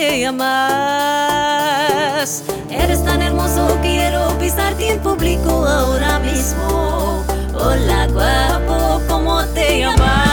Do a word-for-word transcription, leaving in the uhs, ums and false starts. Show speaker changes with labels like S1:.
S1: me llamas. Eres tan hermoso, quiero pisarte en público ahora mismo. Hola guapo, ¿cómo te llamas?